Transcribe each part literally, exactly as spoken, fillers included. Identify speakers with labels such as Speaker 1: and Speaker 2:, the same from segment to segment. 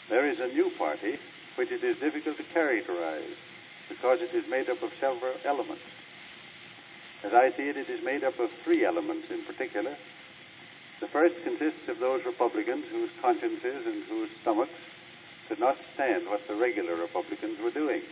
Speaker 1: There is a new party which it is difficult to characterize because it is made up of several elements. As I see it, it is made up of three elements in particular. The first consists of those Republicans whose consciences and whose stomachs could not stand what the regular Republicans were doing.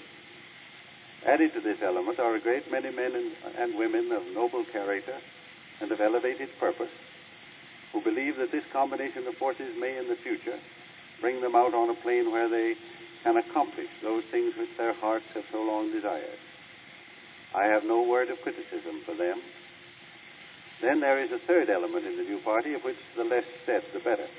Speaker 1: Added to this element are a great many men and, and women of noble character and of elevated purpose who believe that this combination of forces may in the future bring them out on a plane where they can accomplish those things which their hearts have so long desired. I have no word of criticism for them. Then there is a third element in the new party of which the less said, the better.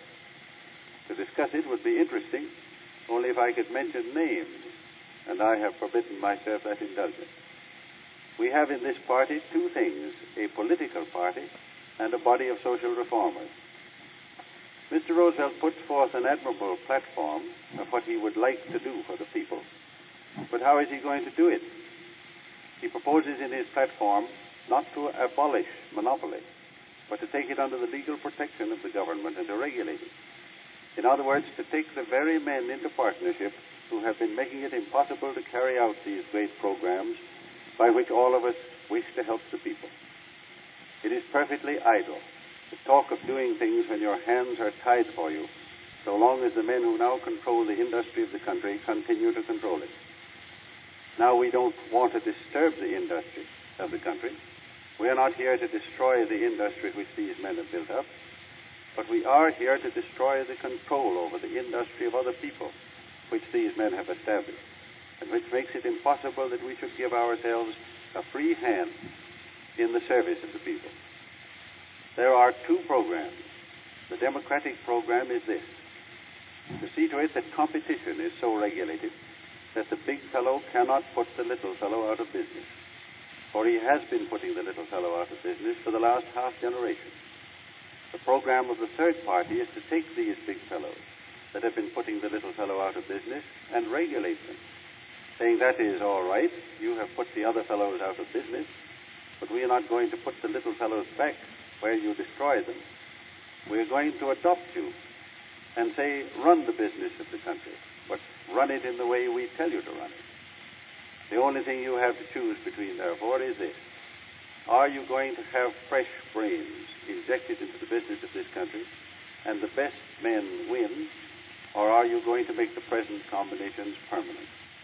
Speaker 1: To discuss it would be interesting only if I could mention names, and I have forbidden myself that indulgence. We have in this party two things, a political party and a body of social reformers. Mister Roosevelt puts forth an admirable platform of what he would like to do for the people. But how is he going to do it? He proposes in his platform not to abolish monopoly, but to take it under the legal protection of the government and to regulate it. In other words, to take the very men into partnership who have been making it impossible to carry out these great programs by which all of us wish to help the people. It is perfectly idle to talk of doing things when your hands are tied for you, so long as the men who now control the industry of the country continue to control it. Now, we don't want to disturb the industry of the country. We are not here to destroy the industry which these men have built up, but we are here to destroy the control over the industry of other people which these men have established, and which makes it impossible that we should give ourselves a free hand in the service of the people. There are two programs. The Democratic program is this: to see to it that competition is so regulated that the big fellow cannot put the little fellow out of business. For he has been putting the little fellow out of business for the last half generation. The program of the third party is to take these big fellows that have been putting the little fellow out of business and regulate them, saying that is all right, you have put the other fellows out of business, but we are not going to put the little fellows back where you destroy them. We are going to adopt you and say, run the business of the country, but run it in the way we tell you to run it. The only thing you have to choose between, therefore, is this: are you going to have fresh brains injected into the business of this country and the best men win, or are you going to make the present combinations permanent?